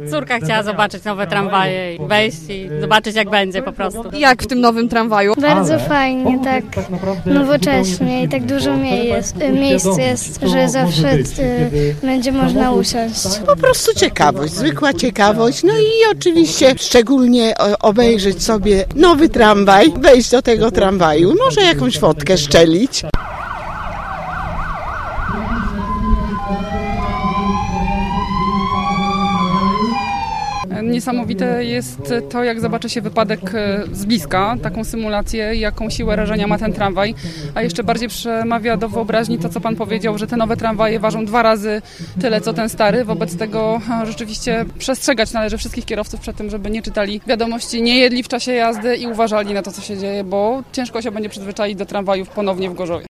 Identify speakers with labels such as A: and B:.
A: Córka chciała zobaczyć nowe tramwaje i wejść i zobaczyć, jak będzie po prostu.
B: Jak w tym nowym tramwaju?
C: Bardzo fajnie, tak nowocześnie i tak dużo miejsc jest, że zawsze będzie można usiąść.
D: Po prostu ciekawość, zwykła ciekawość. No i oczywiście szczególnie obejrzeć sobie nowy tramwaj, wejść do tego tramwaju, może jakąś fotkę szczelić.
E: Niesamowite jest to, jak zobaczy się wypadek z bliska, taką symulację, jaką siłę rażenia ma ten tramwaj, a jeszcze bardziej przemawia do wyobraźni to, co pan powiedział, że te nowe tramwaje ważą 2 razy tyle, co ten stary. Wobec tego rzeczywiście przestrzegać należy wszystkich kierowców przed tym, żeby nie czytali wiadomości, nie jedli w czasie jazdy i uważali na to, co się dzieje, bo ciężko się będzie przyzwyczaić do tramwajów ponownie w Gorzowie.